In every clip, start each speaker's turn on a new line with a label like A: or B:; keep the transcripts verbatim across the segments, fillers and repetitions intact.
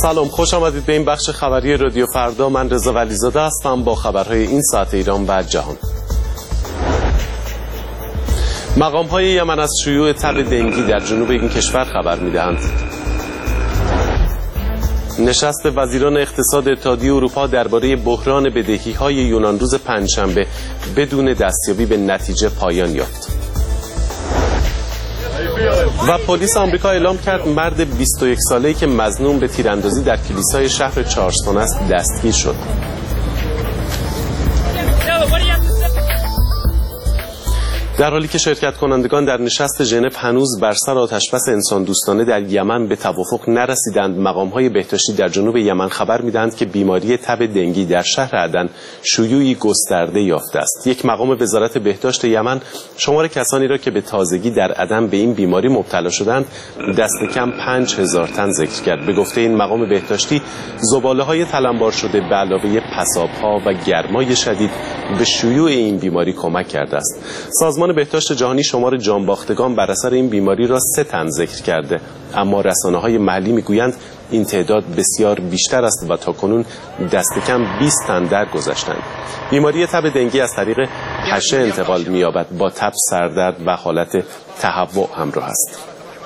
A: سلام، خوش آمدید به این بخش خبری رادیو فردا. من رضا ولیزاده هستم با خبرهای این ساعت ایران و جهان. مقام‌های یمن از شیوع تب دنگی در جنوب این کشور خبر می‌دهند. نشست وزیران اقتصاد اتحادیه اروپا درباره بحران بدهی‌های یونان روز پنجشنبه بدون دستیابی به نتیجه پایان یافت. و پلیس آمریکا اعلام کرد مرد بیست و یک ساله‌ای که مظنون به تیراندازی در کلیسای شهر چارلستون است دستگیر شد. در حالی که شرکت کنندگان در نشست ژنو هنوز بر سر آتشبس انسان دوستانه در یمن به توافق نرسیدند، مقام‌های بهداشتی در جنوب یمن خبر می‌دهند که بیماری تب دنگی در شهر عدن شیوعی گسترده یافته است. یک مقام وزارت بهداشت یمن شمار کسانی را که به تازگی در عدن به این بیماری مبتلا شدند دست کم پنج هزار تن ذکر کرد. به گفته این مقام بهداشتی، زباله‌های تلمبار شده به علاوه پساب‌ها و گرمای شدید به شیوع این بیماری کمک کرده است. سازمان بهداشت جهانی شمار جانباختگان بر اثر این بیماری را سه تن ذکر کرده، اما رسانه‌های محلی میگویند این تعداد بسیار بیشتر است و تاکنون دست کم بیست تن درگذشتند. بیماری تب دنگی از طریق پشه انتقال می‌یابد، با تب، سردرد و حالت تهوع همراه است.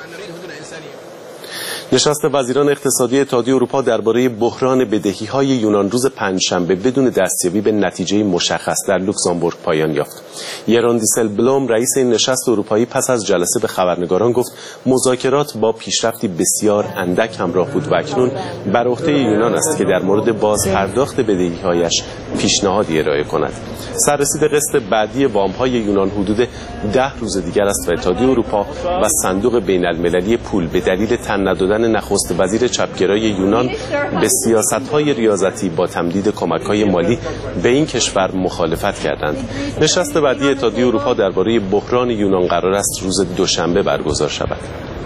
A: نشست وزیران اقتصادی اتحادیه اروپا درباره بحران بدهی‌های یونان روز پنجشنبه بدون دستیابی به نتیجه مشخص در لوکزامبورگ پایان یافت. یران دیسلبلوم رئیس این نشست اروپایی پس از جلسه به خبرنگاران گفت مذاکرات با پیشرفتی بسیار اندک همراه بود و اکنون بر عهده یونان است که در مورد بازپرداخت بدهی‌هایش پیشنهادی ارائه کند. سررسید قسط بعدی وام‌های یونان حدود ده روز دیگر است و اتحادیه اروپا و صندوق بین‌المللی پول به دلیل تن ندادن نخست وزیر چپگرای یونان به سیاست‌های ریاضتی با تمدید کمک‌های مالی به این کشور مخالفت کردند. نشست بعدی اتحادیه اروپا درباره بحران یونان قرار است روز دوشنبه برگزار شود.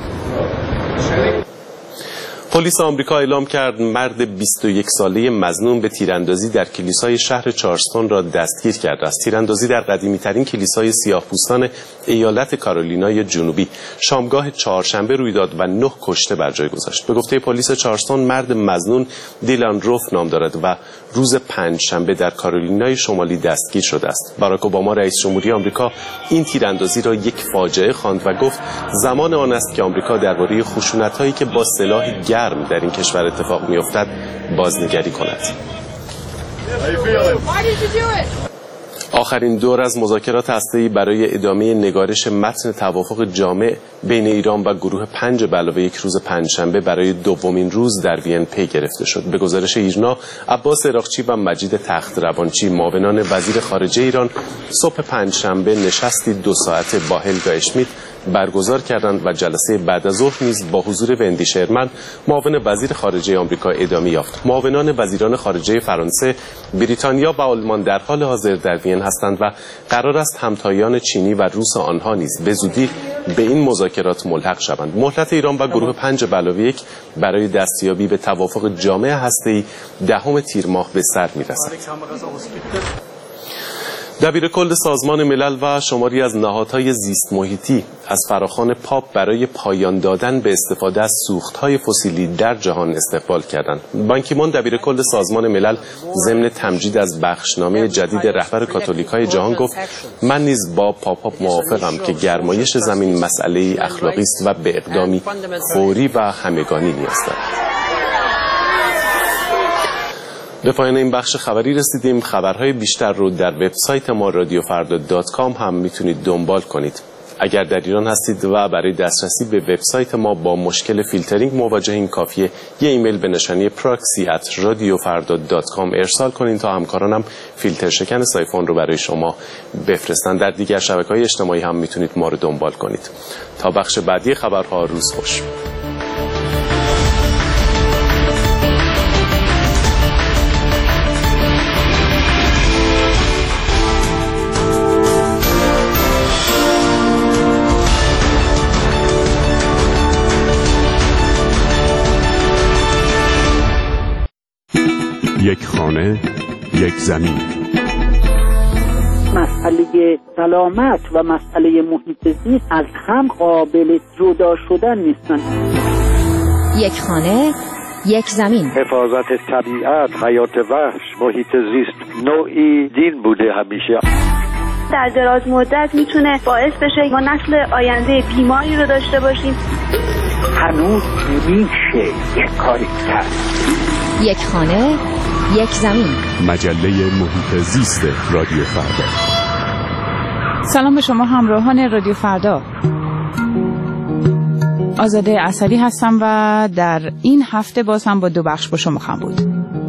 A: پلیس آمریکا اعلام کرد مرد بیست و یک ساله مظنون به تیراندازی در کلیسای شهر چارلستون را دستگیر کرده است. تیراندازی در قدیمی‌ترین کلیسای سیاه‌پوستان ایالت کارولینای جنوبی شامگاه چهارشنبه روی داد و نه کشته بر جای گذاشت. به گفته پلیس چارلستون، مرد مظنون دیلان روف نام دارد و روز پنجشنبه در کارولینای شمالی دستگیر شده است. باراک اوباما رئیس جمهوری آمریکا این تیراندازی را یک فاجعه خواند و گفت زمان آن است که آمریکا درباره خشونت‌هایی که با سلاح گرم در این کشور اتفاق می‌افتد بازنگری کند. آخرین دور از مذاکرات هسته‌ای برای ادامه نگارش متن توافق جامع بین ایران و گروه پنج به علاوه یک روز پنجشنبه برای دومین روز در وین پی گرفته شد. به گزارش ایرنا، عباس عراقچی و مجید تخت روانچی معاونان وزیر خارجه ایران صبح پنجشنبه نشستی دو ساعته با هلگا اشمیت برگزار کردند و جلسه بعد از ظهر نیز با حضور وندی شرمن معاون وزیر خارجه آمریکا ادامه یافت. معاونان وزیران خارجه فرانسه، بریتانیا و آلمان در حال حاضر در وین هستند و قرار است همتایان چینی و روس آنها نیز به زودی به این مذاکرات ملحق شوند. مهلت ایران و گروه پنج به علاوه یک برای دستیابی به توافق جامع هسته‌ای دهم تیر ماه به سر می‌رسد. دبیرکل سازمان ملل و شماری از نهادهای زیست محیطی از فراخوان پاپ برای پایان دادن به استفاده از سوختهای فسیلی در جهان استقبال کردند. بان کی مون دبیرکل سازمان ملل ضمن تمجید از بخشنامه جدید رهبر کاتولیکای جهان گفت من نیز با پاپ موافقم که گرمایش زمین مسئله اخلاقی است و به اقدامی فوری و همگانی نیاز دارد. به پایان این بخش خبری رسیدیم. خبرهای بیشتر رو در وبسایت ما رادیو فردا دات کام هم میتونید دنبال کنید. اگر در ایران هستید و برای دسترسی به وبسایت ما با مشکل فیلترینگ مواجهین، کافیه یه ایمیل به نشانی پراکسی ات رادیو فردا دات کام ارسال کنین تا همکارانم فیلتر شکن سایفون رو برای شما بفرستن. در دیگر شبکه‌های اجتماعی هم میتونید ما رو دنبال کنید. تا بخش بعدی خبرها، روز خوش.
B: یک خانه، یک زمین.
C: مسئله سلامت و مسئله محیط زیست از هم قابل جدا شدن نیستن.
D: یک خانه، یک زمین.
E: حفاظت طبیعت، حیات وحش، محیط زیست نوعی دین بوده همیشه.
F: در دراز مدت میتونه باعث بشه ما نسل آینده بیماری رو داشته باشیم.
C: هنوز میشه یک کاری کرد.
D: یک خانه، یک زمین.
B: مجله محیط زیست رادیو فردا.
G: سلام به شما همراهان رادیو فردا. آزاده عسلی هستم و در این هفته باز هم با دو بخش با شما خواهم بود.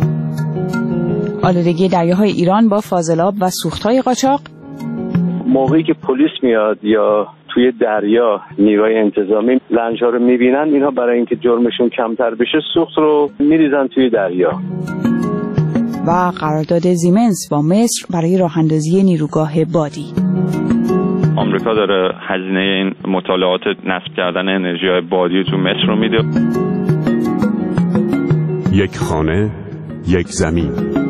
G: آلودگی دریاهای ایران با فاضلاب و سوختهای قاچاق.
E: موقعی که پلیس میاد یا توی دریا نیروی انتظامی لنج‌ها رو میبینن، اینها برای اینکه جرمشون کمتر بشه سوخت رو میریزن توی دریا.
G: و قرارداد زیمنس با مصر برای راه اندازی نیروگاه بادی.
H: آمریکا داره هزینه این مطالعات نصب کردن انرژی‌های بادی تو مصر رو میده.
B: یک خانه، یک زمین.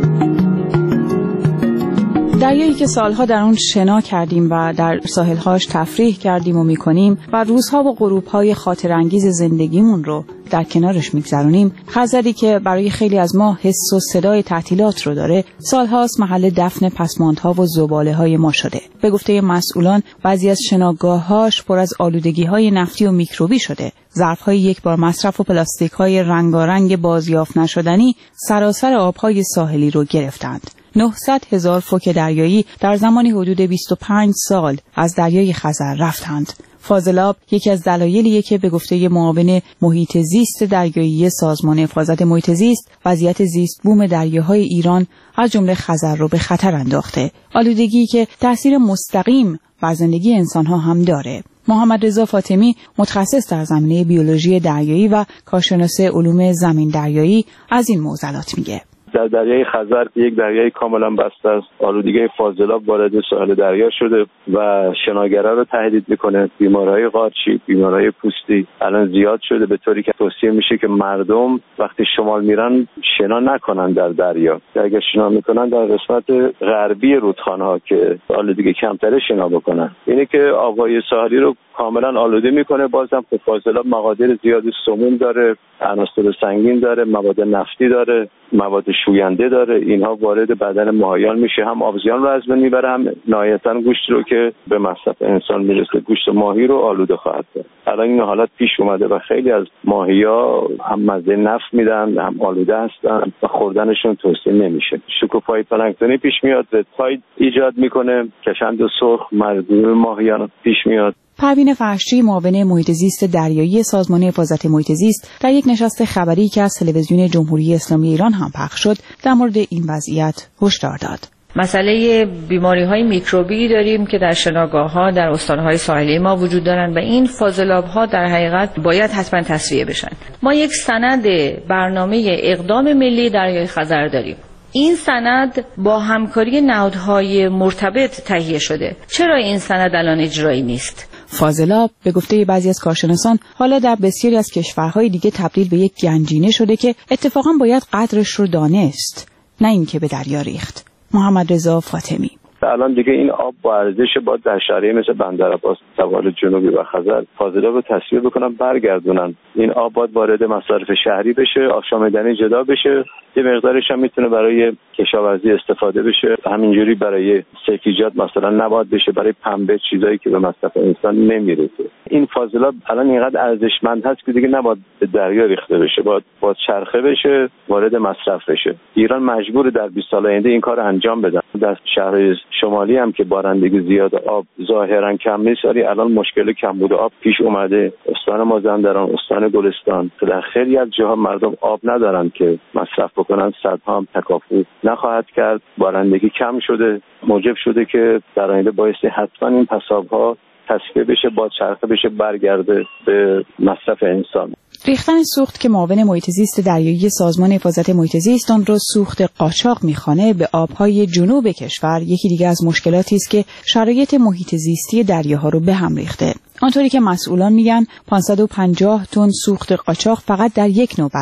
G: دریایی که سالها در اون شنا کردیم و در ساحل‌هاش تفریح کردیم و می‌کنیم و روزها و غروب‌های خاطرانگیز زندگیمون رو در کنارش می‌گذرونیم، خزری که برای خیلی از ما حس و صدای تعطیلات رو داره، سالهاست محل دفن پسماندها و زباله‌های ما شده. به گفته مسئولان، بعضی از شناگاه‌هاش پر از آلودگی‌های نفتی و میکروبی شده. ظرف‌های یک بار مصرف و پلاستیک‌های رنگارنگ بازیافت نشدنی سراسر آب‌های ساحلی رو گرفتند. نهصد هزار فوک دریایی در زمانی حدود بیست و پنج سال از دریای خزر رفتند. فاضلاب یکی از دلایلیه که به گفته معاون محیط زیست دریایی سازمان حفاظت محیط زیست، وضعیت زیست بوم دریاهای ایران از جمله خزر رو به خطر انداخته. آلودگی که تأثیر مستقیم بر زندگی انسان‌ها هم داره. محمد رضا فاطمی، متخصص در زمینه بیولوژی دریایی و کارشناس علوم زمین دریایی، از این معضلات میگه.
E: در دریای خزر یک دریای کاملا بسته است، آلودگی فاضلاب وارد ساحل دریا شده و شناگرا رو تهدید میکنه. بیماریهای قارچی، بیماریهای پوستی الان زیاد شده، به طوری که توصیه میشه که مردم وقتی شمال میرن شنا نکنن در دریا. اگر شنا میکنن در قسمت غربی رودخانه‌ها که آلودگی کمتره شنا بکنن. اینه که آب‌های ساحلی رو کاملا آلوده میکنه. بازم فاضلاب مقادیر زیادی سموم داره، عناصر سنگین داره، مواد نفتی داره، مواد شوینده داره. اینها وارد بدن ماهیان میشه، هم آبزیان رو از بین میبره، هم نهایتاً گوشت رو که به مصرف انسان میرسه، گوشت ماهی رو آلوده خواهد کرد. الان این حالت پیش اومده و خیلی از ماهی‌ها هم مزه نفت میدن، هم آلوده هستن و خوردنشون توصیه نمیشه. شکوفای پلانکتونی پیش میاد، رتاید ایجاد میکنه، کشند سرخ مردم ماهیان پیش میاد.
G: پروین فرشچی، معاون محیط زیست دریایی سازمان حفاظت محیط زیست، در یک نشست خبری که از تلویزیون جمهوری اسلامی ایران هم پخش شد، در مورد این وضعیت هشدار داد.
I: مسئله بیماری‌های میکروبی داریم که در شناگاه‌ها در استان‌های ساحلی ما وجود دارن و این فاضلاب‌ها در حقیقت باید حتما تصفیه بشن. ما یک سند برنامه اقدام ملی دریای خزر داریم. این سند با همکاری نهادهای مرتبط تهیه شده. چرا این سند الان اجرایی نیست؟
G: فاضلاب به گفته بعضی از کارشناسان حالا در بسیاری از کشورهای دیگه تبدیل به یک گنجینه شده که اتفاقا باید قدرش رو دانست، نه اینکه به دریا ریخت. محمد رضا فاطمی:
E: الان دیگه این آب با ارزش با در شهرهای مثل بندرعباس، سواحل جنوبی و خزر فاضلاب رو تصفیه بکنن، برگردونن. این آب باید وارد مصارف شهری بشه، آشامیدنی جدا بشه، یه مقدارش هم میتونه برای کشاورزی استفاده بشه. همینجوری برای سبزیجات مثلا نباید بشه، برای پنبه، چیزایی که به مصرف انسان نمیرسه. این فاضلاب الان اینقدر ارزشمند هست که دیگه نباید به دریا ریخته بشه، باید باید چرخه بشه، وارد مصرف بشه. ایران مجبور در بیست سال آینده این کار انجام بده. در شهرهای شمالی هم که بارندگی زیاد، آب ظاهرا کم نیست، ولی الان مشکل کمبود آب پیش اومده. استان مازندران، استان گلستان، در خیلی از جاها مردم آب ندارن که مصرف بکنن. صدها هم تکافو نخواهد کرد. بارندگی کم شده، موجب شده که در آینده بایستی حتما این پساب‌ها تصفیه بشه، با چرخه بشه، برگرده به مصرف انسان.
G: ریختن سوخت که معاون محیط زیست دریایی سازمان حفاظت محیط زیست آن را سوخت قاچاق می‌خوانه به آب‌های جنوب کشور، یکی دیگه از مشکلاتی است که شرایط محیط زیستی دریاها رو به هم ریخته. آنطوری که مسئولان میگن پانصد و پنجاه تن سوخت قاچاق فقط در یک نوبت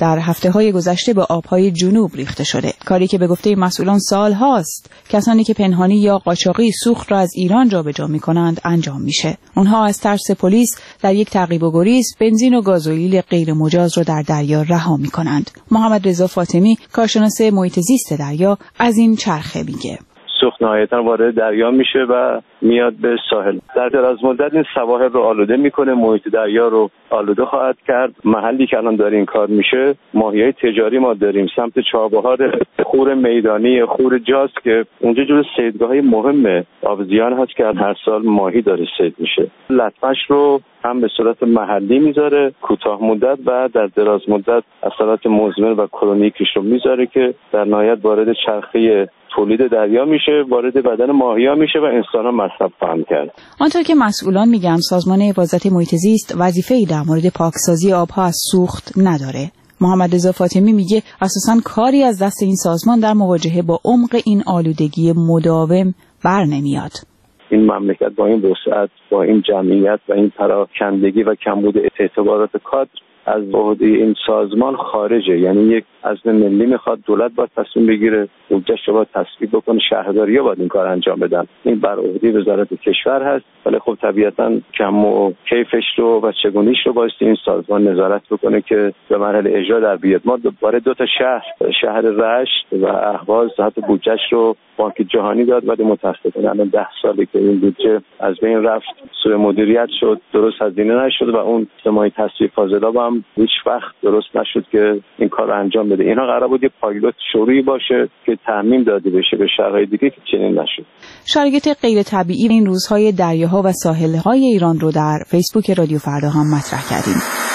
G: در هفته‌های گذشته به آبهای جنوب ریخته شده. کاری که به گفته مسئولان سال هاست کسانی که پنهانی یا قاچاقی سوخت را از ایران جابجا می‌کنند انجام میشه. اونها از ترس پلیس در یک تعقیب و گریز بنزین و گازوئیل غیر مجاز را در دریا رها می‌کنند. محمد رضا فاطمی، کارشناس محیط زیست دریا، از این چرخه میگه.
E: سوخت نهایتاً وارد دریا میشه و میاد به ساحل. در دراز مدت این سواحل رو آلوده میکنه، محیط دریا رو آلوده خواهد کرد. محلی که الان داره این کار میشه، ماهیای تجاری ما داریم سمت چابهار خور میدانی، خور جاز که اونجا جزو صیدگاه‌های مهم آبزیان هست که هر سال ماهی داره صید میشه. لطمش رو هم به صورت محلی میذاره کوتاه مدت و در دراز مدت اثرات مزمن و کرونیکش رو میذاره که در نهایت وارد چرخه تولید دریا میشه، وارد بدن ماهی‌ها میشه و انسان‌ها مصرف خواهند کرد.
G: آنطور که مسئولان میگن سازمان حفاظت محیط زیست وظیفه‌ای در مورد پاکسازی آبها از سوخت نداره. محمد رضا فاطمی میگه اساساً کاری از دست این سازمان در مواجهه با عمق این آلودگی مداوم بر نمیاد.
E: این مملکت با این وسعت، با این جمعیت و این پراکندگی و کمبود اعتبارات کادر از عهده این سازمان خارجه. یعنی یک عزم ملی میخواد، دولت باید تصمیم بگیره، بودجه‌اش رو باید تصویب بکنه، شهرداری‌ها باید این کار انجام بدن. این بر عهده وزارت کشور هست، ولی خب طبیعتاً کم و کیفش رو و چگونیش رو باید این سازمان نظارت بکنه که به مرحله اجرا در بیاد. ما برای دو تا شهر، شهر رشت و اهواز، حتی بودجه‌اش رو بانک جهانی داد، ولی متأسفانه الان ده ساله که این بودجه از بین رفت، سوء مدیریت شد، درست هزینه نشد و اون سمای تصفیه فاضلاب هم هیچ وقت درست نشد که این کار رو انجام بده. اینا قرار بود یه پایلوت شروعی باشه که تعمیم داده بشه به شهرهای دیگه که چنین نشد.
G: شرایط غیر طبیعی این روزهای دریاها و ساحل‌های ایران رو در فیسبوک رادیو فردا هم مطرح کردیم.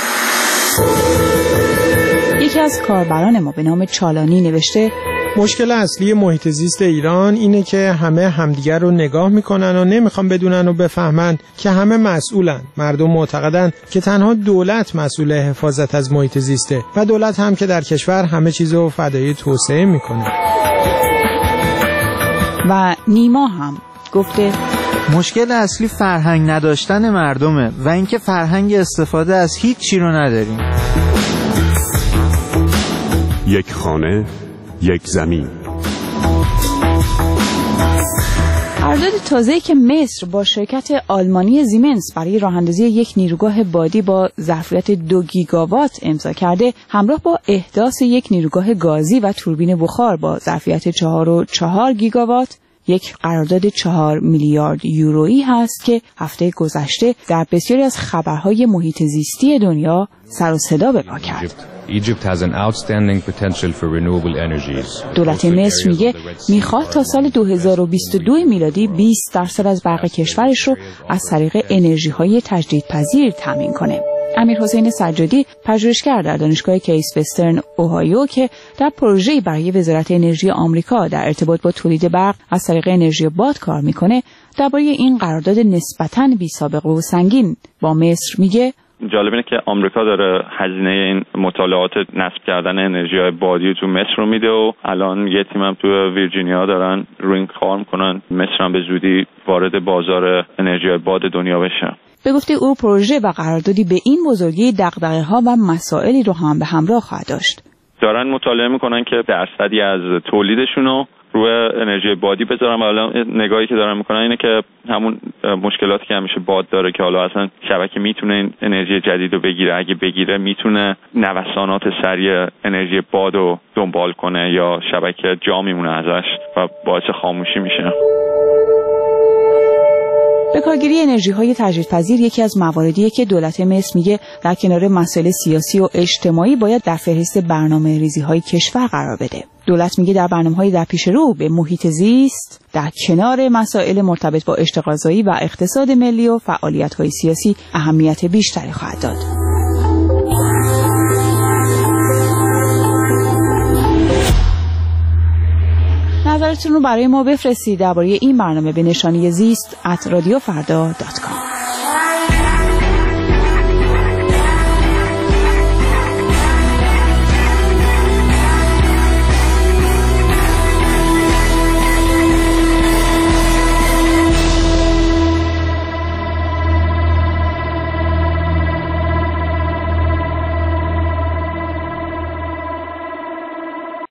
G: یکی از کاربران ما به نام چالانی نوشته:
J: مشکل اصلی محیط زیست ایران اینه که همه همدیگر رو نگاه میکنن و نمیخوان بدونن و بفهمن که همه مسئولن. مردم معتقدن که تنها دولت مسئول حفاظت از محیط زیسته و دولت هم که در کشور همه چیزو فدای توسعه میکنه.
G: و نیما هم گفته
K: مشکل اصلی فرهنگ نداشتن مردمه و اینکه فرهنگ استفاده از هیچ چی رو نداریم.
B: یک خانه، یک زمین.
G: قرارداد تازه‌ای که مصر با شرکت آلمانی زیمنس برای راه‌اندازی یک نیروگاه بادی با ظرفیت دو گیگاوات امضا کرده، همراه با احداث یک نیروگاه گازی و توربین بخار با ظرفیت چهار و چهار گیگاوات، یک قرارداد چهار میلیارد یورویی هست که هفته گذشته در بسیاری از خبرهای محیط زیستی دنیا سر و صدا به پا کرد. دولت مصر میگه میخواد تا سال دو هزار و بیست و دو میلادی بیست درصد از برق کشورش رو از طریق انرژی‌های تجدیدپذیر تامین کنه. امیر حسین سجادی، پژوهشگر در دانشگاه کیس وسترن اوهایو که در پروژه‌ای برای وزارت انرژی آمریکا در ارتباط با تولید برق از طریق انرژی باد کار میکنه، درباره این قرارداد نسبتاً بی‌سابقه و سنگین با مصر میگه:
H: جالب اینه که آمریکا داره هزینه این مطالعات نصب کردن انرژی بادی تو مصر رو میده و الان یه تیم هم تو ویرجینیا دارن روی این کار میکنن. مصر هم به زودی وارد بازار انرژی باد دنیا بشه.
G: به گفته او پروژه و قراردادی به این بزرگی دغدغه‌ها و مسائلی رو هم به همراه خواهد داشت.
H: دارن مطالعه میکنن که درصدی از تولیدشون رو روی انرژی بادی بذارن. حالا نگاهی که دارن میکنن اینه که همون مشکلاتی که همیشه باد داره که حالا اصلا شبکه میتونه این انرژی جدید رو بگیره، اگه بگیره میتونه نوسانات سریع انرژی باد رو دنبال کنه یا شبکه جا میمونه ازش و باعث خاموشی میشه.
G: به کارگیری انرژی‌های تجدیدپذیر یکی از مواردیه که دولت مصر میگه در کنار مسائل سیاسی و اجتماعی باید در فهرست برنامه‌ریزی‌های کشور قرار بده. دولت میگه در برنامه‌های در پیش رو به محیط زیست در کنار مسائل مرتبط با اشتغالزایی و اقتصاد ملی و فعالیت‌های سیاسی اهمیت بیشتری خواهد داد. نظرتون رو برای ما بفرستید درباره این برنامه به نشانی زیست ات رادیو فردا دات کام.